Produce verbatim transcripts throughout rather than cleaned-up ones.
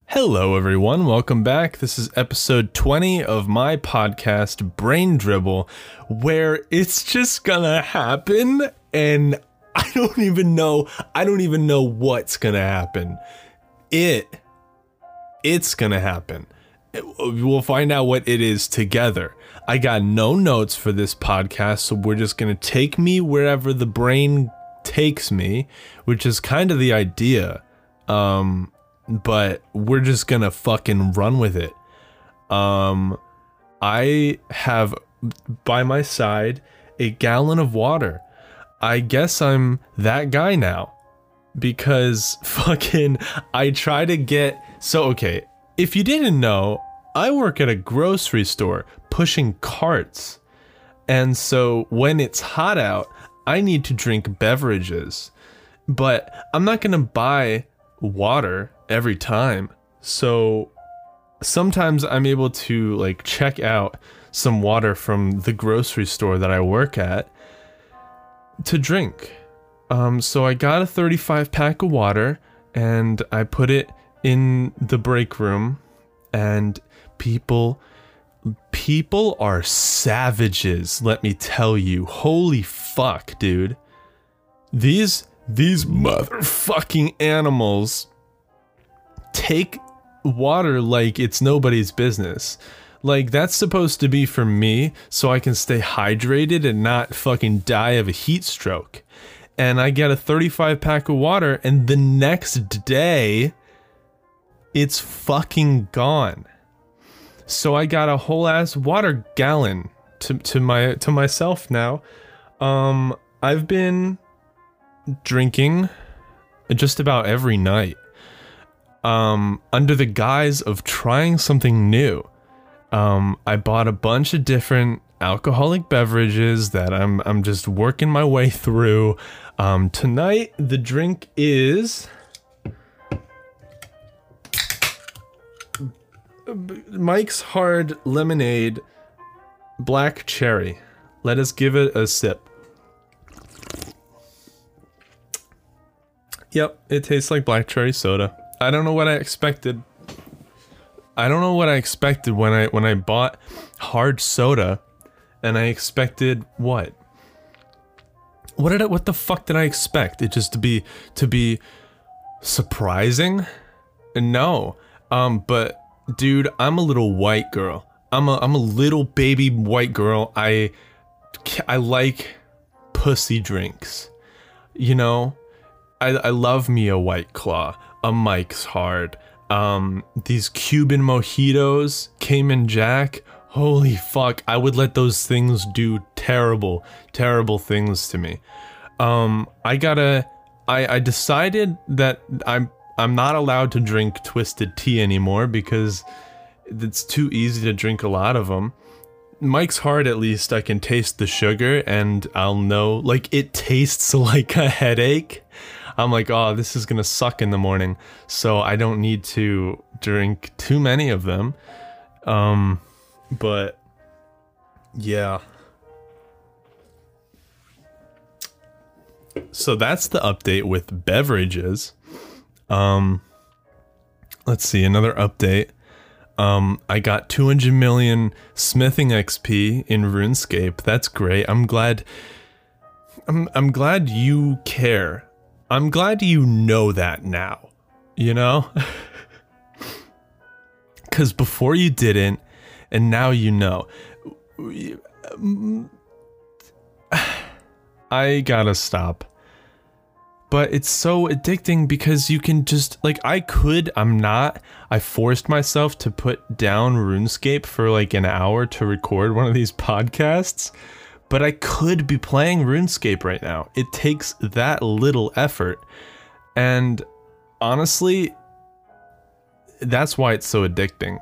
Hello everyone, welcome back. This is episode twenty of my podcast, Brain Dribble, where it's just gonna happen and I don't even know, I don't even know what's gonna happen. It, it's gonna happen. We'll find out what it is together. I got no notes for this podcast, so we're just gonna take me wherever the brain takes me, which is kind of the idea. Um... But we're just gonna fucking run with it. Um, I have by my side a gallon of water. I guess I'm that guy now. Because fucking I try to get... So, okay, if you didn't know, I work at a grocery store pushing carts. And so when it's hot out, I need to drink beverages. But I'm not gonna buy water every time, so sometimes I'm able to like check out some water from the grocery store that I work at to drink. Um, so I got a thirty-five pack of water and I put it in the break room, and people people are savages, let me tell you. Holy fuck, dude. These these motherfucking animals take water like it's nobody's business. Like, that's supposed to be for me so I can stay hydrated and not fucking die of a heat stroke. And I get a thirty-five pack of water and the next day it's fucking gone. So I got a whole ass water gallon to to my to myself now. Um I've been drinking just about every night. Um, under the guise of trying something new. Um, I bought a bunch of different alcoholic beverages that I'm I'm just working my way through. Um, tonight the drink is Mike's Hard Lemonade Black Cherry. Let us give it a sip. Yep, it tastes like black cherry soda. I don't know what I expected. I don't know what I expected when I when I bought hard soda, and I expected what? What did I, what the fuck did I expect? It just to be to be surprising? No. Um but dude, I'm a little white girl. I'm a I'm a little baby white girl. I I like pussy drinks. You know? I I love me a White Claw. A Mike's Hard, um, these Cuban mojitos, Cayman Jack, holy fuck, I would let those things do terrible, terrible things to me. Um, I gotta, I, I decided that I'm, I'm not allowed to drink Twisted Tea anymore because it's too easy to drink a lot of them. Mike's Hard, at least I can taste the sugar and I'll know, like, it tastes like a headache. I'm like, oh, this is gonna suck in the morning, so I don't need to drink too many of them. Um, but yeah. So that's the update with beverages. Um, let's see, another update. Um, I got two hundred million smithing X P in RuneScape. That's great. I'm glad. I'm I'm glad you care. I'm glad you know that now, you know? Because before you didn't, and now you know. I gotta stop. But it's so addicting because you can just, like, I could, I'm not, I forced myself to put down RuneScape for like an hour to record one of these podcasts. But I could be playing RuneScape right now. It takes that little effort. And honestly, that's why it's so addicting.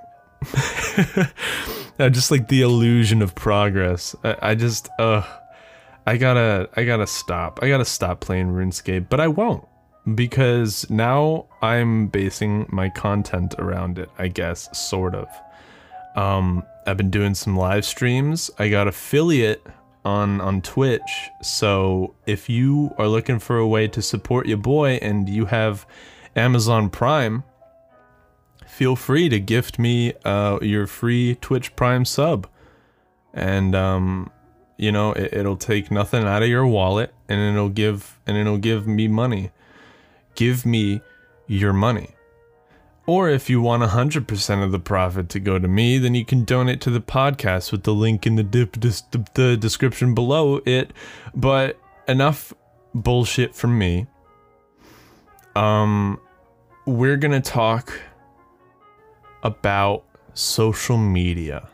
Just like the illusion of progress. I, I just, uh, I gotta, I gotta stop. I gotta stop playing RuneScape, but I won't. Because now I'm basing my content around it, I guess, sort of. Um, I've been doing some live streams. I got affiliate on on Twitch, so if you are looking for a way to support your boy and you have Amazon Prime, feel free to gift me uh, your free Twitch Prime sub. And, um, you know, it, it'll take nothing out of your wallet, and it'll give, and it'll give me money. Give me your money. Or if you want one hundred percent of the profit to go to me, then you can donate to the podcast with the link in the, dip, dis, the description below it. But enough bullshit from me. Um, we're gonna talk about social media.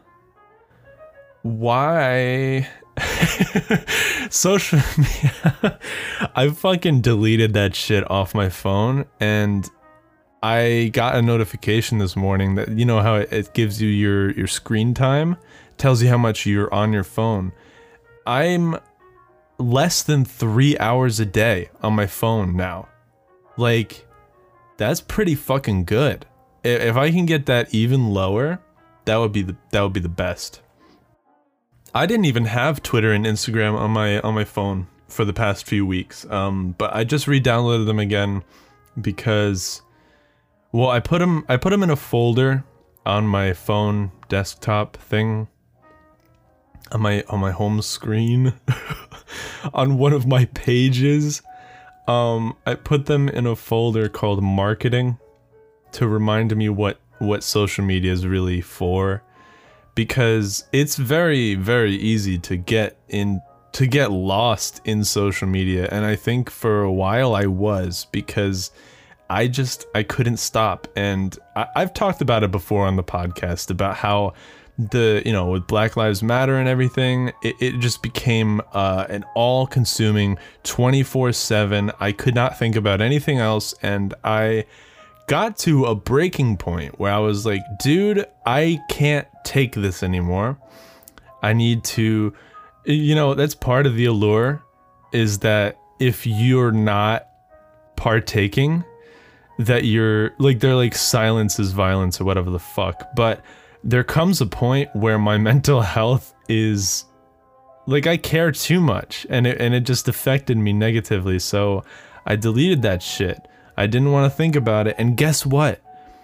Why... social media... I fucking deleted that shit off my phone, and I got a notification this morning that, you know how it, it gives you your, your screen time? Tells you how much you're on your phone. I'm less than three hours a day on my phone now. Like, that's pretty fucking good. If, if I can get that even lower, that would be the that would be the best. I didn't even have Twitter and Instagram on my on my phone for the past few weeks, um, but I just re-downloaded them again because, well, I put them I put them in a folder on my phone desktop thing, on my on my home screen, on one of my pages. Um, I put them in a folder called marketing to remind me what what social media is really for. Because it's very, very easy to get in, to get lost in social media, and I think for a while I was, because I just, I couldn't stop, and I, I've talked about it before on the podcast, about how the, you know, with Black Lives Matter and everything, it, it just became uh, an all-consuming twenty-four seven, I could not think about anything else, and I got to a breaking point where I was like, dude, I can't take this anymore. I need to, you know, that's part of the allure, is that if you're not partaking, that you're, like, they're like silence is violence or whatever the fuck, but there comes a point where my mental health is, like, I care too much, and it, and it just affected me negatively, so I deleted that shit. I didn't want to think about it, and guess what?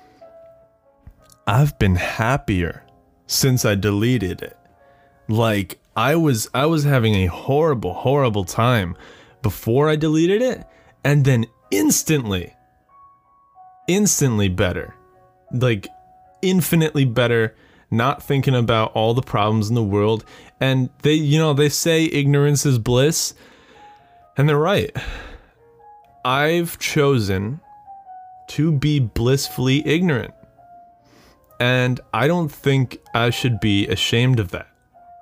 I've been happier since I deleted it. Like, I was I was having a horrible, horrible time before I deleted it, and then instantly, instantly better. Like, infinitely better, not thinking about all the problems in the world, and they, you know, they say ignorance is bliss, and they're right. I've chosen to be blissfully ignorant, and I don't think I should be ashamed of that.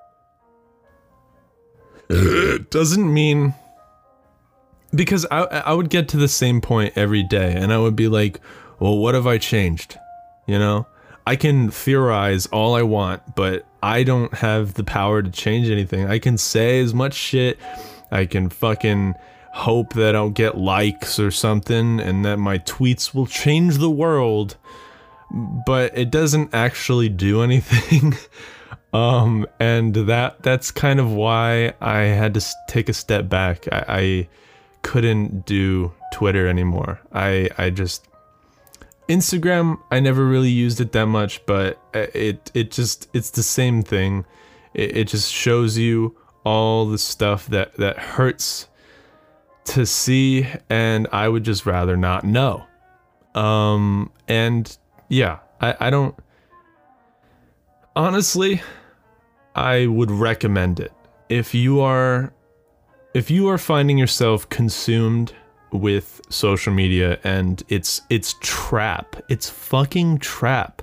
It doesn't mean, because I, I would get to the same point every day, and I would be like, well, what have I changed? You know? I can theorize all I want, but I don't have the power to change anything. I can say as much shit, I can fucking hope that I'll get likes or something, and that my tweets will change the world, but it doesn't actually do anything. um, and that that's kind of why I had to take a step back. I, I couldn't do Twitter anymore. I I just Instagram, I never really used it that much, but it it just it's the same thing. It, it just shows you all the stuff that that hurts to see, and I would just rather not know. Um, and yeah, I, I don't, honestly, I would recommend it. If you are, if you are finding yourself consumed with social media and it's, it's trap, it's fucking trap.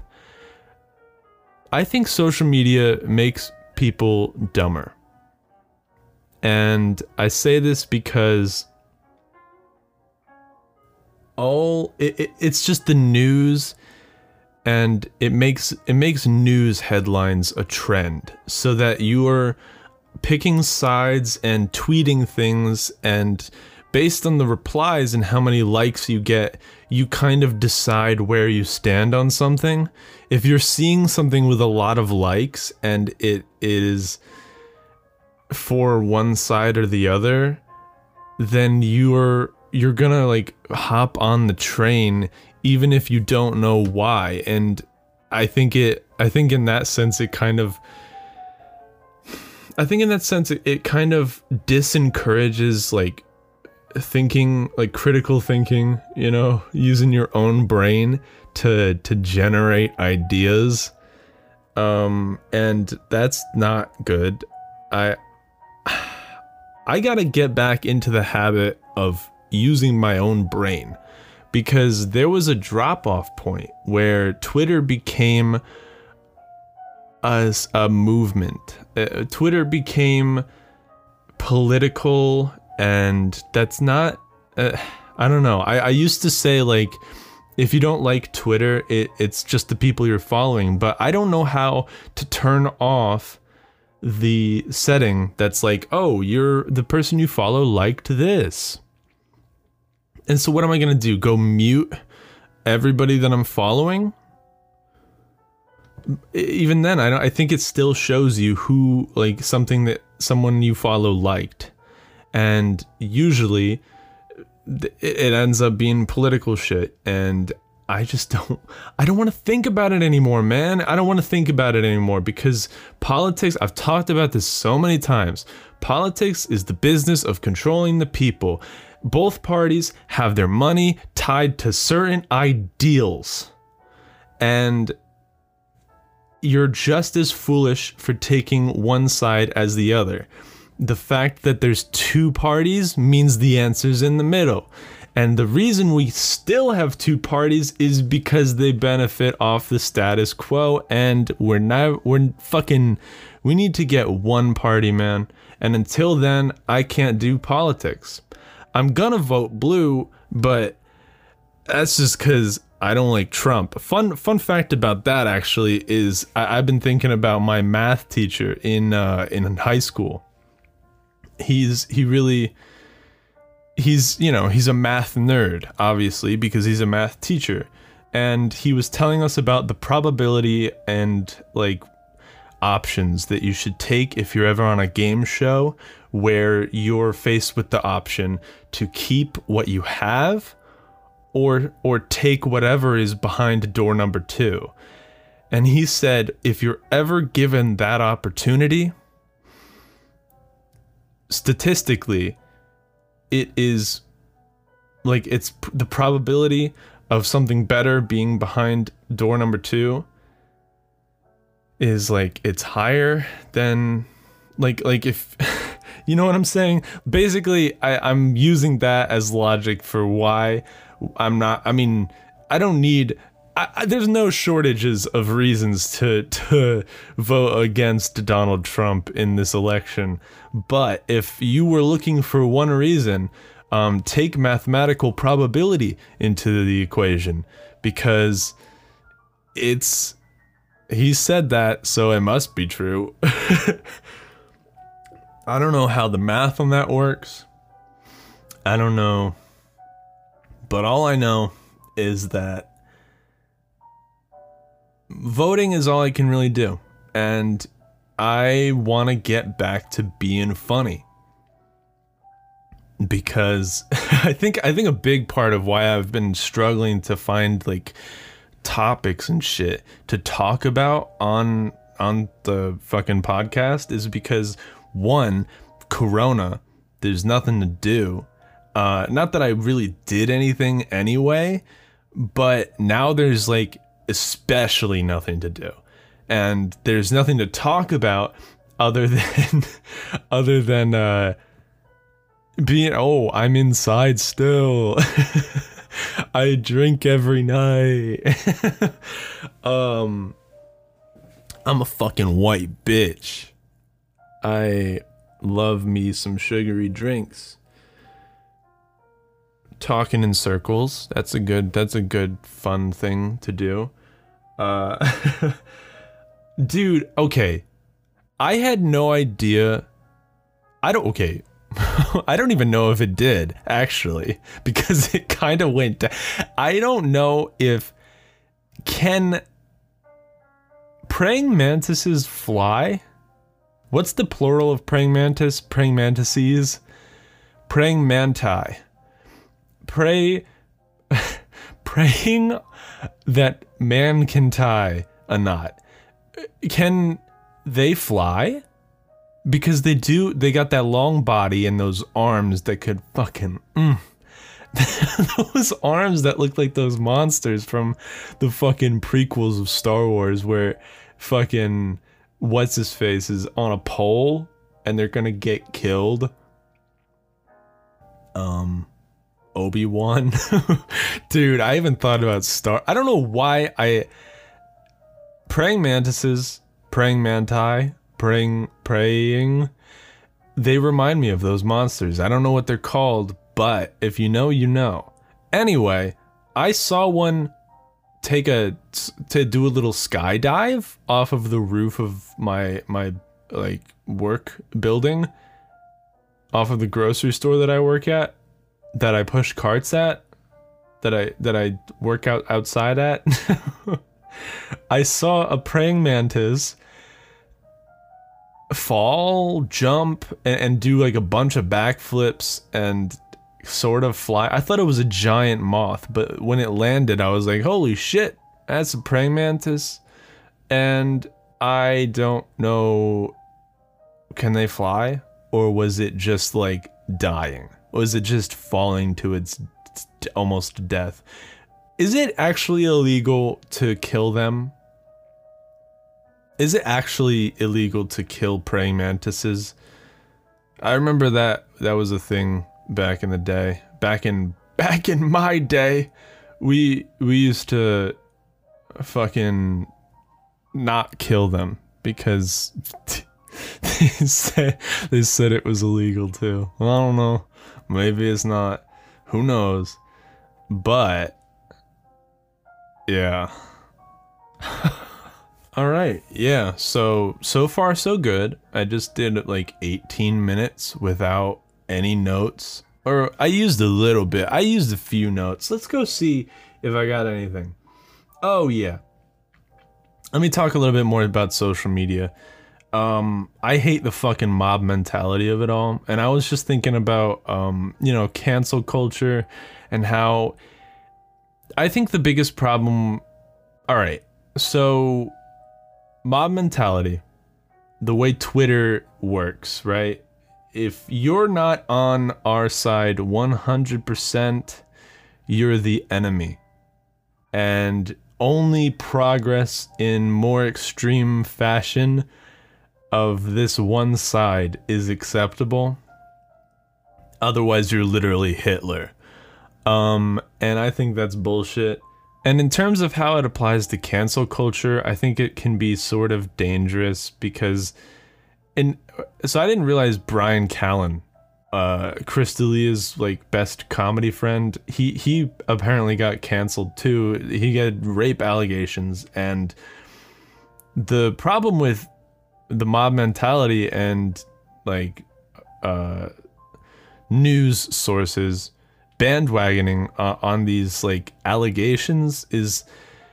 I think social media makes people dumber. And I say this because all it, it, it's just the news, and it makes it makes news headlines a trend, so that you are picking sides and tweeting things, and based on the replies and how many likes you get, you kind of decide where you stand on something. If you're seeing something with a lot of likes and it is for one side or the other, then you're you're gonna like hop on the train, even if you don't know why. And I think it, I think in that sense, it kind of, I think in that sense, it, it kind of disencourages like thinking, like critical thinking, you know, using your own brain to, to generate ideas. Um, and that's not good. I, I gotta get back into the habit of using my own brain, because there was a drop-off point where Twitter became a, a movement. Uh, Twitter became political, and that's not, uh, I don't know. I, I used to say, like, if you don't like Twitter, it, it's just the people you're following, but I don't know how to turn off the setting that's like, oh, you're the person you follow liked this. And so what am I gonna do? Go mute everybody that I'm following? Even then, I don't, I think it still shows you who, like, something that someone you follow liked. And usually it ends up being political shit, and I just don't, I don't want to think about it anymore, man. I don't want to think about it anymore, because politics, I've talked about this so many times. Politics is the business of controlling the people. Both parties have their money tied to certain ideals, and you're just as foolish for taking one side as the other. The fact that there's two parties means the answer's in the middle. And the reason we still have two parties is because they benefit off the status quo, and we're not, we're fucking, we need to get one party, man. And until then, I can't do politics. I'm gonna vote blue, but that's just because I don't like Trump. Fun fun fact about that, actually, is I, I've been thinking about my math teacher in uh, in high school. He's he really he's you know he's a math nerd, obviously, because he's a math teacher, and he was telling us about the probability and like options that you should take if you're ever on a game show where you're faced with the option to keep what you have or or take whatever is behind door number two. And he said, if you're ever given that opportunity, statistically, it is like, it's pr- the probability of something better being behind door number two is like, it's higher than like like if you know what I'm saying. Basically, I, I'm using that as logic for why I'm not, I mean, I don't need, I, I, there's no shortages of reasons to, to vote against Donald Trump in this election. But if you were looking for one reason, um, take mathematical probability into the equation, because it's, he said that, so it must be true. I don't know how the math on that works. I don't know. But all I know is that voting is all I can really do. And I want to get back to being funny. Because I think I think a big part of why I've been struggling to find like topics and shit to talk about on on the fucking podcast is because, one, Corona, there's nothing to do. Uh, not that I really did anything anyway, but now there's like especially nothing to do, and there's nothing to talk about other than other than uh, being, oh, I'm inside still. I drink every night. um, I'm a fucking white bitch. I love me some sugary drinks. Talking in circles, that's a good that's a good fun thing to do. Uh dude, okay. I had no idea. I don't okay. I don't even know if it did, actually, because it kind of went down. I don't know if can praying mantises fly? What's the plural of praying mantis? Praying mantises? Praying manti. Pray, praying that man can tie a knot. Can they fly? Because they do, they got that long body and those arms that could fucking, mm. Those arms that look like those monsters from the fucking prequels of Star Wars where fucking what's his face is on a pole and they're gonna get killed. Um, Obi-Wan. Dude, I even thought about Star- I don't know why I- Praying mantises, praying manti, praying- praying, they remind me of those monsters. I don't know what they're called, but if you know, you know. Anyway, I saw one take a- to do a little skydive off of the roof of my- my, like, work building. Off of the grocery store that I work at, that I push carts at, that I that I work out outside at. I saw a praying mantis fall, jump, and, and do like a bunch of backflips and sort of fly. I thought it was a giant moth, but when it landed, I was like, holy shit, that's a praying mantis. And I don't know, can they fly? Or was it just like dying? Was it just falling to its almost death? Is it actually illegal to kill them? Is it actually illegal to kill praying mantises? I remember that that was a thing back in the day. Back in back in my day, we we used to fucking not kill them because They said, they said it was illegal too. I don't know. Maybe it's not. Who knows? But yeah. Alright, yeah. So, so far so good. I just did like eighteen minutes without any notes. Or I used a little bit. I used a few notes. Let's go see if I got anything. Oh yeah. Let me talk a little bit more about social media. Um, I hate the fucking mob mentality of it all, and I was just thinking about, um, you know, cancel culture, and how I think the biggest problem, alright, so, mob mentality, the way Twitter works, right? If you're not on our side one hundred percent, you're the enemy, and only progress in more extreme fashion of this one side is acceptable. Otherwise, you're literally Hitler. Um, and I think that's bullshit. And in terms of how it applies to cancel culture, I think it can be sort of dangerous because... in, so I didn't realize Bryan Callen, uh, Chris D'Elia's like best comedy friend, he, he apparently got canceled too. He had rape allegations, and the problem with the mob mentality and like uh news sources bandwagoning uh, on these like allegations is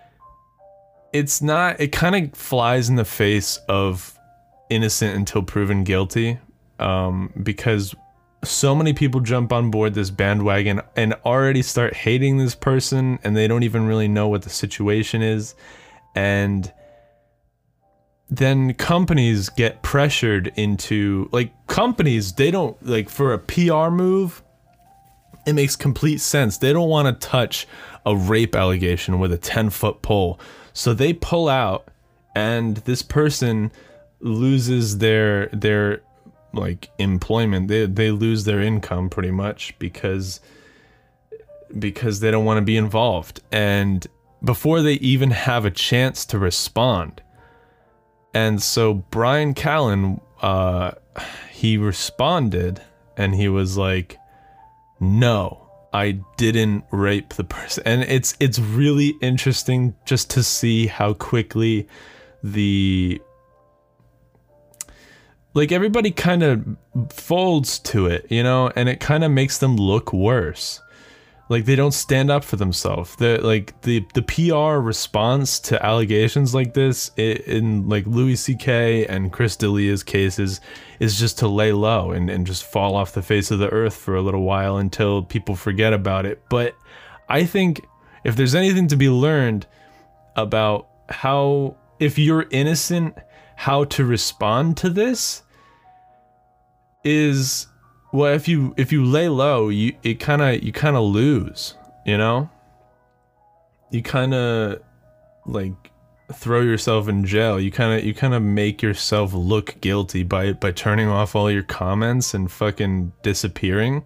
it's not it kind of flies in the face of innocent until proven guilty, um because so many people jump on board this bandwagon and already start hating this person, and they don't even really know what the situation is, and then companies get pressured into, like, companies, they don't, like, for a P R move, it makes complete sense. They don't want to touch a rape allegation with a ten foot pole. So they pull out, and this person loses their, their, like, employment. They, they lose their income, pretty much, because, because they don't want to be involved. And before they even have a chance to respond. And so Bryan Callen, uh, he responded, and he was like, no, I didn't rape the person. And it's, it's really interesting just to see how quickly the, like, everybody kind of folds to it, you know, and it kind of makes them look worse. Like, they don't stand up for themselves. The like the the P R response to allegations like this, in, in like Louis C K and Chris D'Elia's cases, is just to lay low and, and just fall off the face of the earth for a little while until people forget about it. But I think if there's anything to be learned about how, if you're innocent, how to respond to this is, well, if you if you lay low, you it kind of you kind of lose, you know? You kind of like throw yourself in jail. You kind of you kind of make yourself look guilty by by turning off all your comments and fucking disappearing.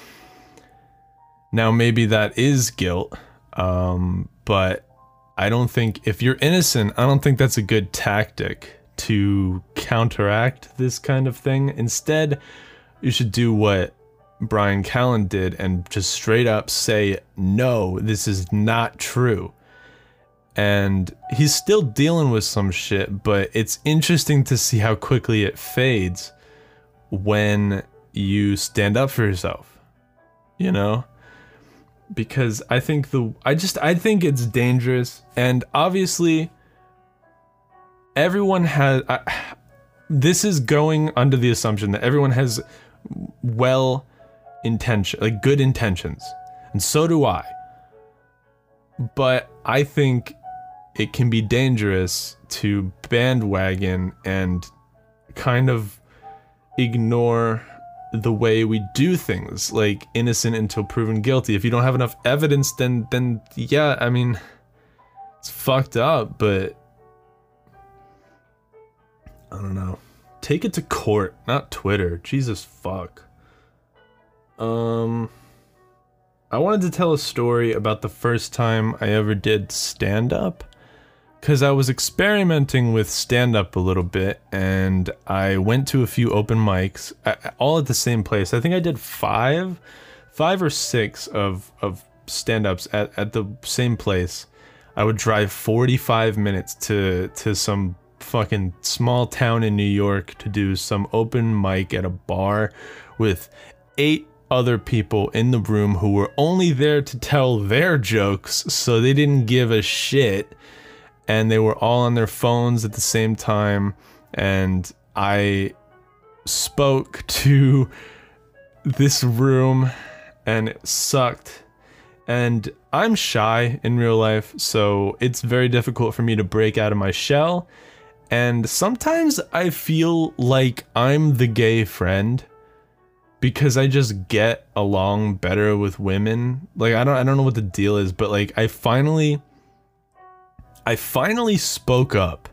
Now maybe that is guilt, um, but I don't think, if you're innocent, I don't think that's a good tactic to counteract this kind of thing. Instead, you should do what Bryan Callen did and just straight up say, no, this is not true. And he's still dealing with some shit, but it's interesting to see how quickly it fades when you stand up for yourself, you know? Because I think the, I just, I think it's dangerous, and obviously everyone has, I, this is going under the assumption that everyone has well intention, like good intentions, and so do I. But I think it can be dangerous to bandwagon and kind of ignore the way we do things, like innocent until proven guilty. If you don't have enough evidence, then then yeah, I mean, it's fucked up, but I don't know. Take it to court, not Twitter. Jesus fuck. Um, I wanted to tell a story about the first time I ever did stand-up, because I was experimenting with stand-up a little bit, and I went to a few open mics, all at the same place. I think I did five, five or six of, of stand-ups at, at the same place. I would drive forty-five minutes to, to some fucking small town in New York to do some open mic at a bar with eight other people in the room who were only there to tell their jokes, so they didn't give a shit. And they were all on their phones at the same time, and I spoke to this room, and it sucked. And I'm shy in real life, so it's very difficult for me to break out of my shell, and sometimes I feel like I'm the gay friend, because I just get along better with women. Like, I don't, I don't know what the deal is, but like, I finally... I finally spoke up,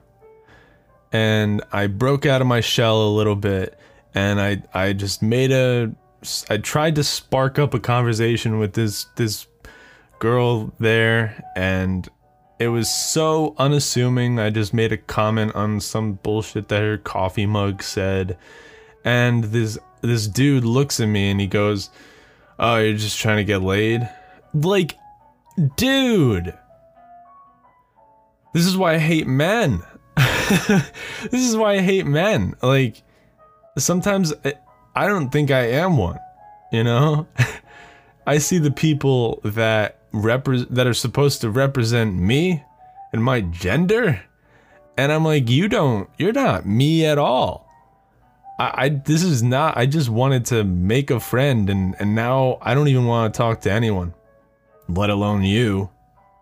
and I broke out of my shell a little bit, and I I just made a, I tried to spark up a conversation with this this girl there, and it was so unassuming. I just made a comment on some bullshit that her coffee mug said, and this this dude looks at me and he goes, "Oh, you're just trying to get laid?" Like, dude. This is why I hate men. This is why I hate men. Like, sometimes I, I don't think I am one, you know? I see the people that repre- that are supposed to represent me and my gender, and I'm like, you don't, you're not me at all. I, I this is not, I just wanted to make a friend, and, and now I don't even want to talk to anyone, let alone you.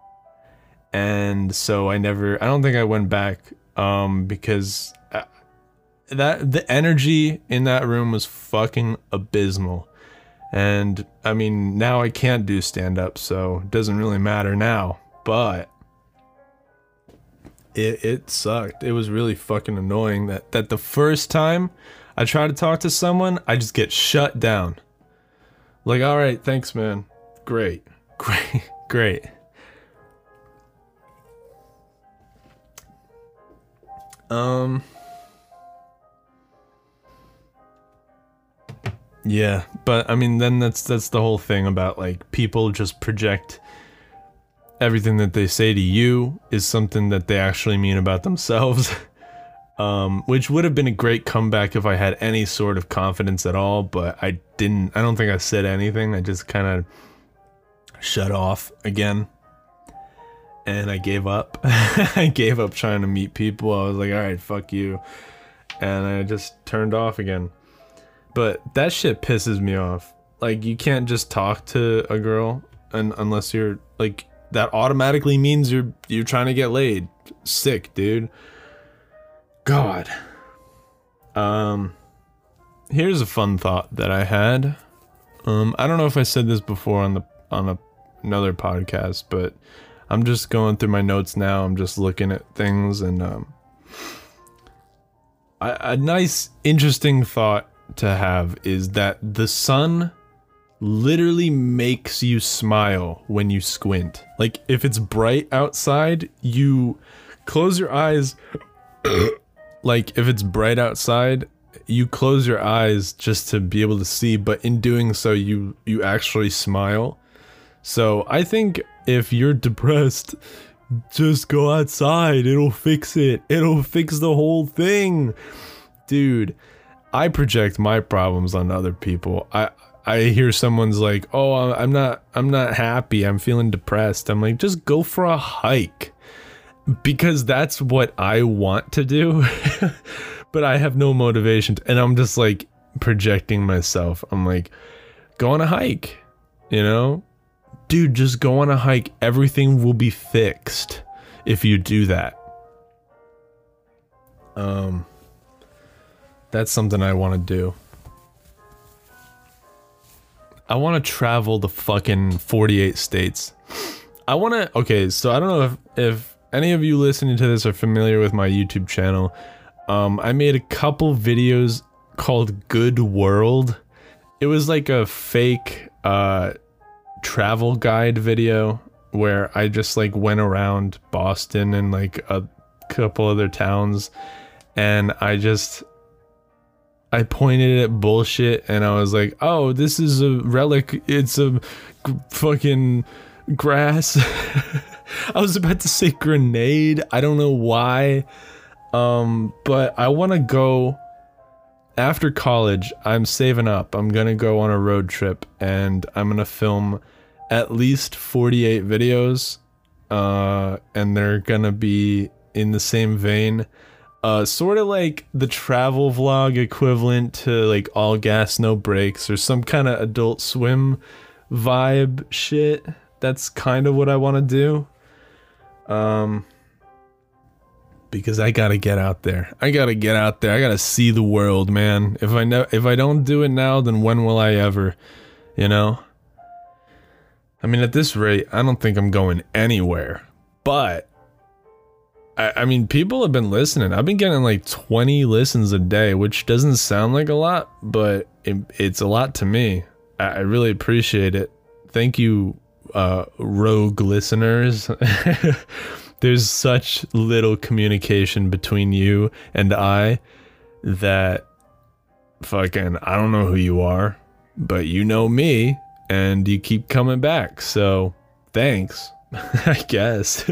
And so I never, I don't think I went back, um, because that, the energy in that room was fucking abysmal. And I mean, now I can't do stand-up, so it doesn't really matter now, but it, it sucked. It was really fucking annoying that, that the first time I try to talk to someone, I just get shut down. Like, all right, thanks, man. Great, great, great. Um, yeah, but I mean, then that's, that's the whole thing about, like, people just project everything that they say to you is something that they actually mean about themselves. Um, which would have been a great comeback if I had any sort of confidence at all, but I didn't, I don't think I said anything. I just kind of shut off again. And I gave up. I gave up trying to meet people. I was like, alright, fuck you. And I just turned off again. But that shit pisses me off. Like, you can't just talk to a girl un unless you're, like, that automatically means you're you're trying to get laid. Sick, dude. God. Um, here's a fun thought that I had. Um, I don't know if I said this before on the on a, another podcast, but I'm just going through my notes now. I'm just looking at things, and um, a, a nice, interesting thought to have is that the sun literally makes you smile when you squint. Like, if it's bright outside, you close your eyes. Like, if it's bright outside, you close your eyes just to be able to see, but in doing so, you you actually smile. So I think if you're depressed, just go outside. It'll fix it. It'll fix the whole thing. Dude, I project my problems on other people. I I hear someone's like, "Oh, I'm not I'm not happy. I'm feeling depressed." I'm like, "Just go for a hike." Because that's what I want to do. But I have no motivation to, and I'm just like projecting myself. I'm like, "Go on a hike." You know? Dude, just go on a hike. Everything will be fixed if you do that. Um That's something I want to do. I want to travel the fucking forty-eight states. I want to... Okay, so I don't know if, if any of you listening to this are familiar with my YouTube channel. Um, I made a couple videos called Good World. It was like a fake uh, travel guide video where I just like went around Boston and like a couple other towns, and I just... I pointed at bullshit and I was like, "Oh, this is a relic. It's a g fucking grass." I was about to say grenade. I don't know why. Um, but I want to go after college. I'm saving up. I'm going to go on a road trip and I'm going to film at least forty-eight videos. Uh, and they're going to be in the same vein. Uh, sort of like the travel vlog equivalent to like All Gas No Brakes or some kind of Adult Swim vibe shit. That's kind of what I want to do. Um, because I gotta get out there. I gotta get out there. I gotta see the world, man. If I know, if I don't do it now, then when will I ever? You know? I mean, at this rate, I don't think I'm going anywhere. But I mean, people have been listening. I've been getting like twenty listens a day, which doesn't sound like a lot, but it, it's a lot to me. I, I really appreciate it. Thank you, uh, rogue listeners. There's such little communication between you and I that fucking, I don't know who you are, but you know me and you keep coming back. So thanks, I guess.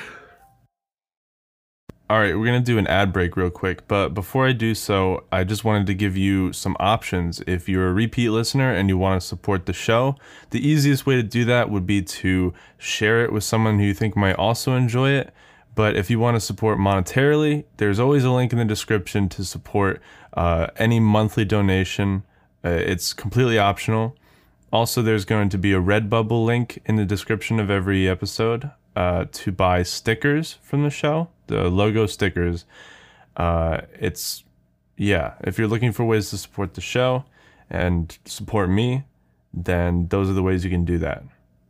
Alright, we're going to do an ad break real quick, but before I do so, I just wanted to give you some options. If you're a repeat listener and you want to support the show, the easiest way to do that would be to share it with someone who you think might also enjoy it. But if you want to support monetarily, there's always a link in the description to support uh, any monthly donation. Uh, it's completely optional. Also, there's going to be a Redbubble link in the description of every episode uh, to buy stickers from the show. The logo stickers. Uh, it's, yeah, if you're looking for ways to support the show and support me, then those are the ways you can do that.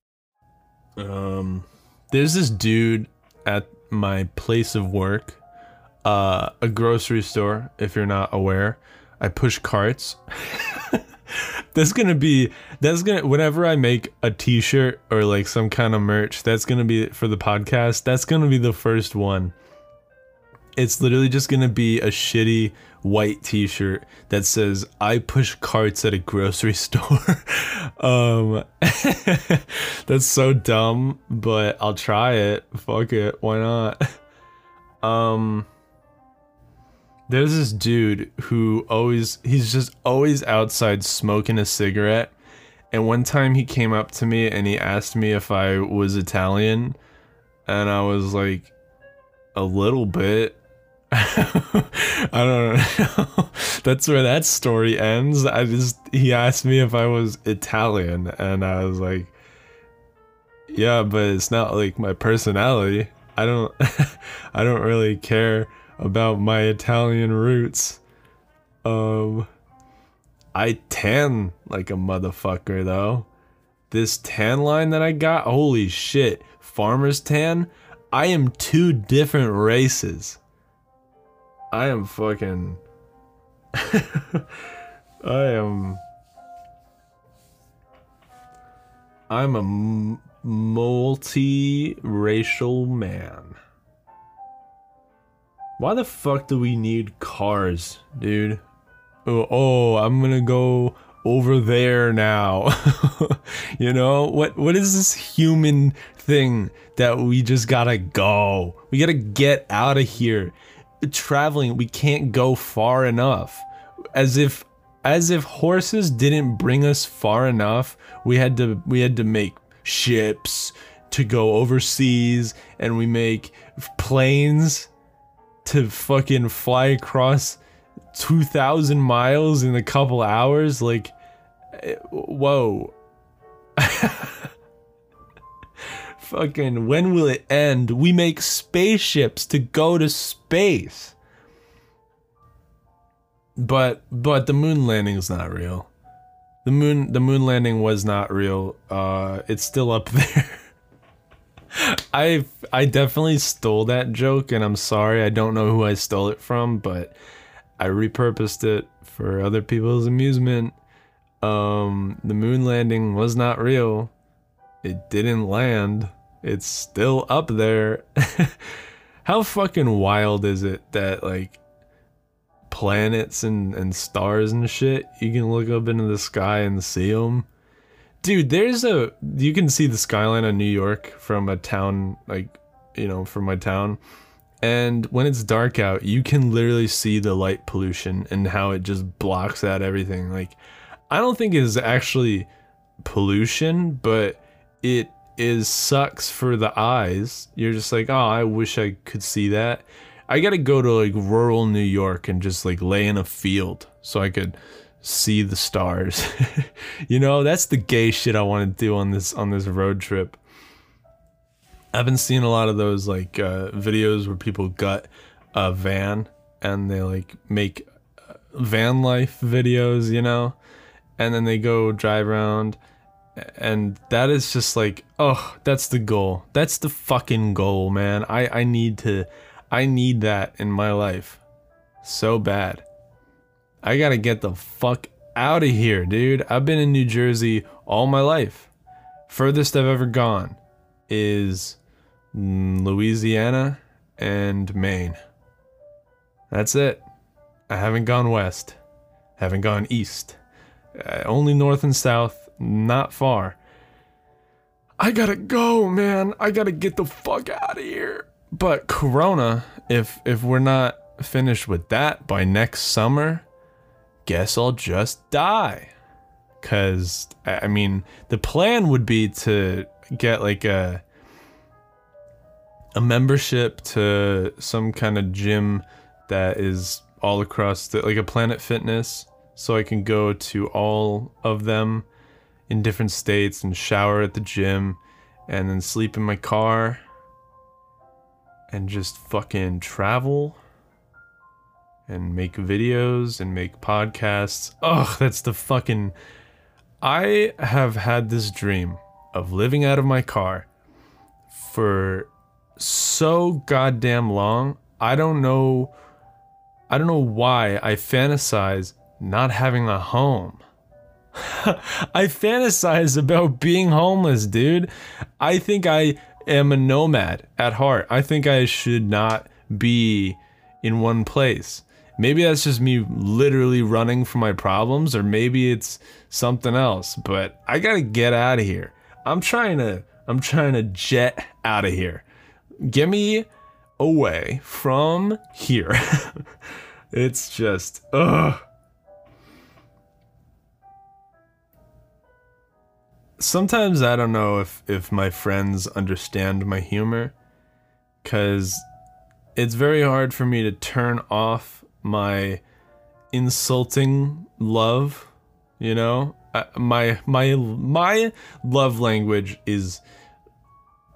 Um, there's this dude at my place of work, uh, a grocery store, if you're not aware. I push carts. That's gonna be, that's gonna, whenever I make a t-shirt or like some kind of merch, that's gonna be for the podcast. That's gonna be the first one. It's literally just gonna be a shitty white t-shirt that says, "I push carts at a grocery store." um, that's so dumb, but I'll try it. Fuck it, why not? Um, there's this dude who always, he's just always outside smoking a cigarette. And one time he came up to me and he asked me if I was Italian. And I was like, a little bit. I don't know. That's where that story ends. I just, he asked me if I was Italian, and I was like, Yeah, but it's not like my personality. I don't I don't really care about my Italian roots. Um I tan like a motherfucker though. This tan line that I got, holy shit. Farmer's tan? I am two different races. I am fucking I am I'm a m multi-racial man. Why the fuck do we need cars, dude? Oh, oh, I'm gonna go over there now. You know, what what is this human thing that we just gotta go? We gotta get out of here. Traveling, we can't go far enough. As if as if horses didn't bring us far enough, we had to we had to make ships to go overseas, and we make planes to fucking fly across two thousand miles in a couple hours. Like, whoa. Fucking, when will it end? We make spaceships to go to space. But but the moon landing is not real. The moon the moon landing was not real. Uh it's still up there. I I definitely stole that joke, and I'm sorry. I don't know who I stole it from, but I repurposed it for other people's amusement. Um the moon landing was not real. It didn't land. It's still up there. How fucking wild is it that, like, planets and, and stars and shit, you can look up into the sky and see them? Dude, there's a... You can see the skyline of New York from a town, like, you know, from my town. And when it's dark out, you can literally see the light pollution and how it just blocks out everything. Like, I don't think it's actually pollution, but it is sucks for the eyes. You're just like, oh, I wish I could see that. I gotta go to like rural New York and just like lay in a field so I could see the stars. You know, that's the gay shit I want to do on this on this road trip. I've been seeing a lot of those like uh, videos where people gut a van and they like make van life videos, you know, and then they go drive around. And that is just like, oh, that's the goal. That's the fucking goal, man. I, I need to, I need that in my life. So bad. I gotta get the fuck out of here, dude. I've been in New Jersey all my life. Furthest I've ever gone is Louisiana and Maine. That's it. I haven't gone west. Haven't gone east. Uh, only north and south. Not far. I gotta go, man. I gotta get the fuck out of here. But Corona, if if we're not finished with that by next summer, guess I'll just die. Cause I mean, the plan would be to get like a a membership to some kind of gym that is all across the, like a Planet Fitness, so I can go to all of them in different states and shower at the gym and then sleep in my car and just fucking travel and make videos and make podcasts. Ugh, that's the fucking... I have had this dream of living out of my car for so goddamn long. I don't know... I don't know why I fantasize not having a home. I fantasize about being homeless, dude. I think I am a nomad at heart. I think I should not be in one place. Maybe that's just me literally running from my problems, or maybe it's something else, but I gotta get out of here. I'm trying to, I'm trying to jet out of here. Get me away from here. It's just, ugh. Sometimes I don't know if, if my friends understand my humor, because it's very hard for me to turn off my insulting love, you know? Uh, my, my, my love language is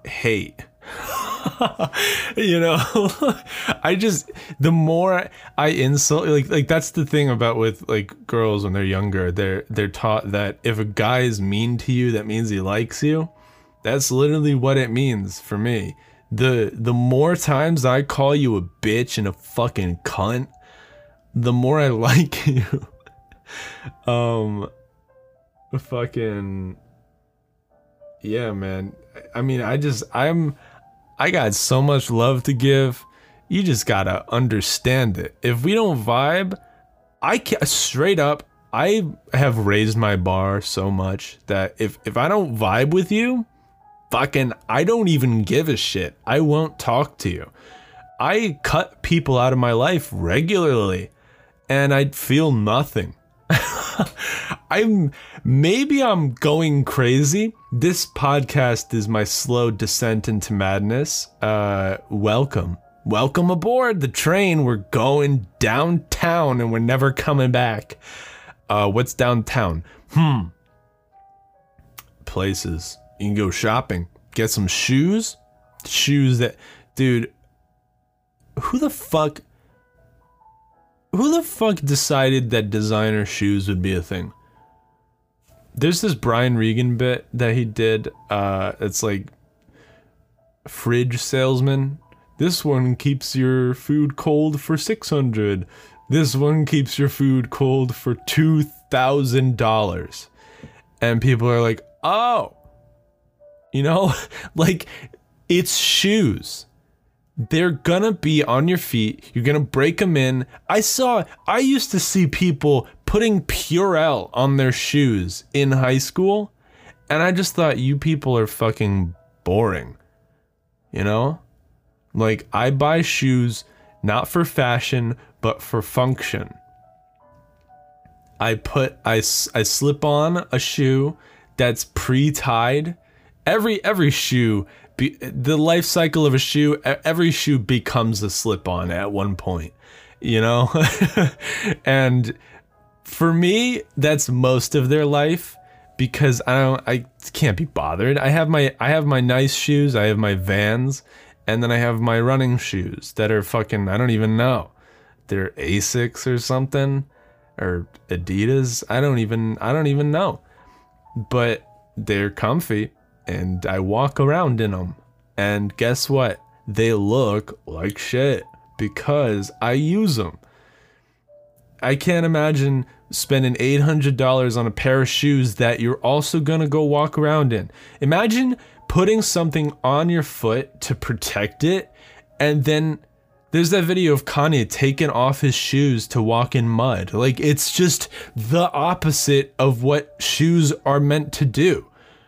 hate. You know, I just, the more I insult, like, like that's the thing about with like girls when they're younger, they're, they're taught that if a guy is mean to you, that means he likes you. That's literally what it means for me. The, the more times I call you a bitch and a fucking cunt, the more I like you. um, fucking, yeah, man. I mean, I just, I'm, I got so much love to give. You just gotta understand it. If we don't vibe, I can't, straight up, I have raised my bar so much that if, if I don't vibe with you, fucking, I don't even give a shit. I won't talk to you. I cut people out of my life regularly and I feel nothing. I'm maybe I'm going crazy. This podcast is my slow descent into madness. Uh, welcome. Welcome aboard the train. We're going downtown and we're never coming back. Uh, what's downtown? Hmm. Places. You can go shopping. Get some shoes. Shoes that, dude, who the fuck, who the fuck decided that designer shoes would be a thing? There's this Brian Regan bit that he did. Uh, it's like fridge salesman. This one keeps your food cold for six hundred. This one keeps your food cold for two thousand dollars. And people are like, oh, you know, like it's shoes. They're gonna be on your feet. You're gonna break them in. I saw, I used to see people putting Purell on their shoes in high school. And I just thought, you people are fucking boring. You know? Like, I buy shoes not for fashion, but for function. I put, I, I slip on a shoe that's pre-tied. Every, every shoe, be, the life cycle of a shoe, every shoe becomes a slip-on at one point, you know? And for me, that's most of their life because I don't, I can't be bothered. I have my, I have my nice shoes, I have my Vans, and then I have my running shoes that are fucking, I don't even know. They're Asics or something, or Adidas. I don't even, I don't even know. But they're comfy, and I walk around in them. And guess what? They look like shit because I use them. I can't imagine spending eight hundred dollars on a pair of shoes that you're also gonna go walk around in. Imagine putting something on your foot to protect it, and then there's that video of Kanye taking off his shoes to walk in mud. Like, it's just the opposite of what shoes are meant to do.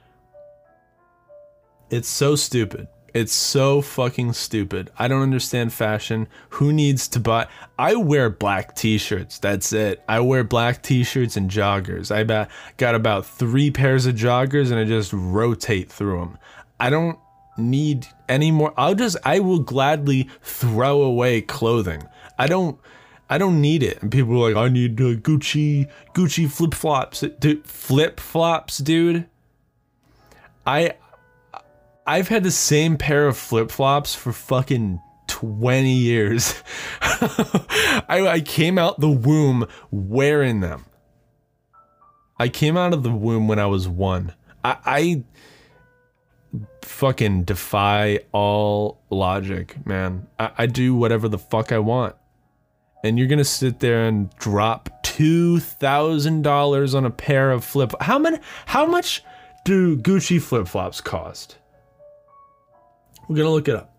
It's so stupid. It's so fucking stupid. I don't understand fashion. Who needs to buy? I wear black t-shirts. That's it. I wear black t-shirts and joggers. I ba- got about three pairs of joggers and I just rotate through them. I don't need any more. I'll just, I will gladly throw away clothing. I don't, I don't need it. And people are like, I need uh, Gucci, Gucci flip-flops. Dude, flip-flops, dude. I, I've had the same pair of flip-flops for fucking twenty years. I, I came out the womb wearing them. I came out of the womb when I was one. I, I fucking defy all logic, man. I, I do whatever the fuck I want. And you're gonna sit there and drop two thousand dollars on a pair of flip. How many? How much do Gucci flip-flops cost? We're gonna look it up.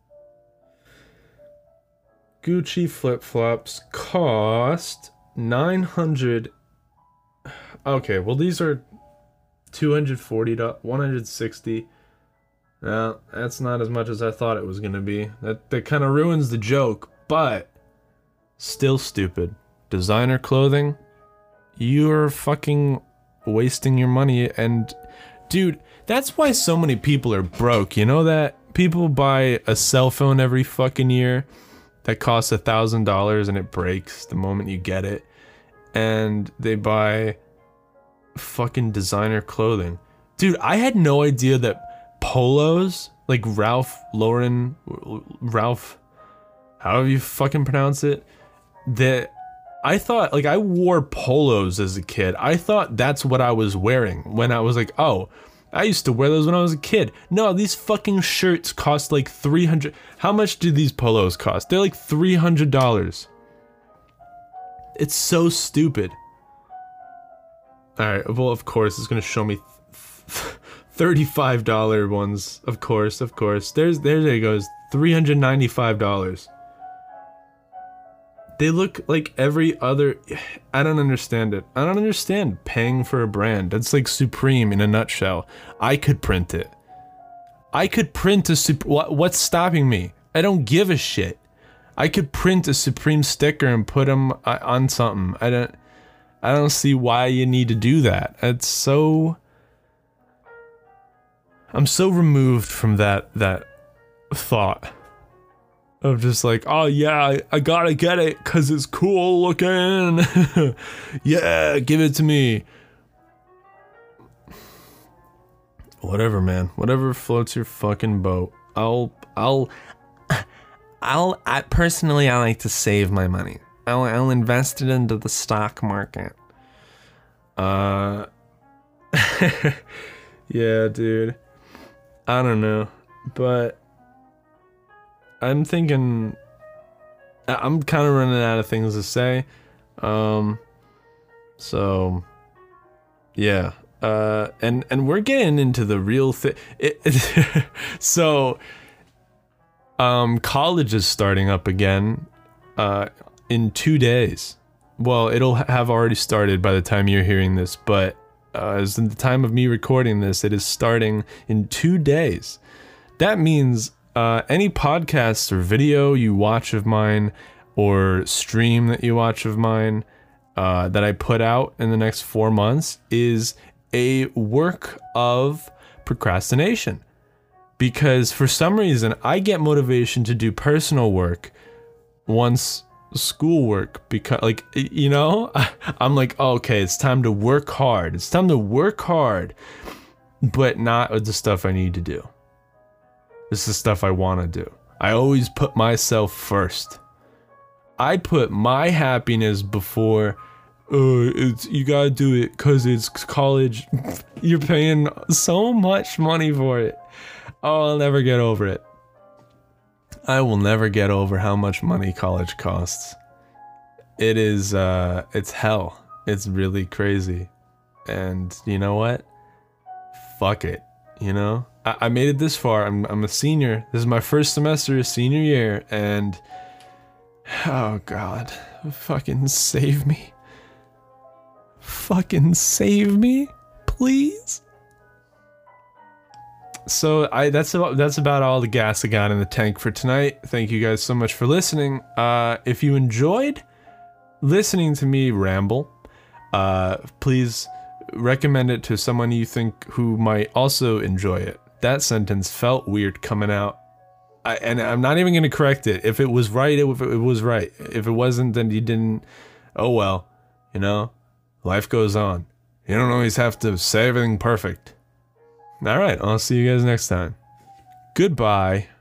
Gucci flip-flops cost nine hundred. Okay, well these are two hundred forty dollars, one hundred sixty. Well, that's not as much as I thought it was gonna be. That that kind of ruins the joke, but still stupid. Designer clothing, you're fucking wasting your money. And dude, that's why so many people are broke. You know that? People buy a cell phone every fucking year that costs a thousand dollars and it breaks the moment you get it. And they buy fucking designer clothing. Dude, I had no idea that polos like Ralph Lauren, Ralph, however you fucking pronounce it, that I thought, like, I wore polos as a kid. I thought that's what I was wearing when I was like, oh, I used to wear those when I was a kid. No, these fucking shirts cost like three hundred. How much do these polos cost? They're like three hundred dollars. It's so stupid. Alright, well, of course, it's gonna show me thirty-five dollar ones. Of course, of course. There's, there it goes. three hundred ninety-five dollars. They look like every other... I don't understand it. I don't understand paying for a brand. That's like Supreme in a nutshell. I could print it. I could print a Supreme... What, what's stopping me? I don't give a shit. I could print a Supreme sticker and put them on something. I don't... I don't see why you need to do that. It's so... I'm so removed from that, that thought. Of just like, oh yeah, I, I gotta get it cause it's cool looking. Yeah, give it to me. Whatever, man. Whatever floats your fucking boat. I'll, I'll, I'll, I personally, I like to save my money. I'll, I'll invest it into the stock market. Uh, yeah, dude. I don't know, but I'm thinking, I'm kind of running out of things to say, um, so, yeah, uh, and, and we're getting into the real thing, so, um, college is starting up again, uh, in two days, well, it'll have already started by the time you're hearing this, but, uh, as in the time of me recording this, it is starting in two days, that means Uh, any podcasts or video you watch of mine, or stream that you watch of mine, uh, that I put out in the next four months is a work of procrastination. Because for some reason, I get motivation to do personal work once schoolwork, because, like, you know, I'm like, oh, okay, it's time to work hard. It's time to work hard, but not with the stuff I need to do. This is the stuff I want to do. I always put myself first. I put my happiness before, uh, it's, you gotta do it because it's college. You're paying so much money for it. Oh, I'll never get over it. I will never get over how much money college costs. It is, uh, it's hell. It's really crazy. And you know what? Fuck it, you know? I made it this far. I'm, I'm a senior. This is my first semester, senior year, and oh god, fucking save me. Fucking save me, please. So I that's about that's about all the gas I got in the tank for tonight. Thank you guys so much for listening. Uh, if you enjoyed listening to me ramble, uh, please recommend it to someone you think who might also enjoy it. That sentence felt weird coming out. I, and I'm not even going to correct it. If it was right, it, it was right. If it wasn't, then you didn't. Oh well. You know? Life goes on. You don't always have to say everything perfect. Alright, I'll see you guys next time. Goodbye.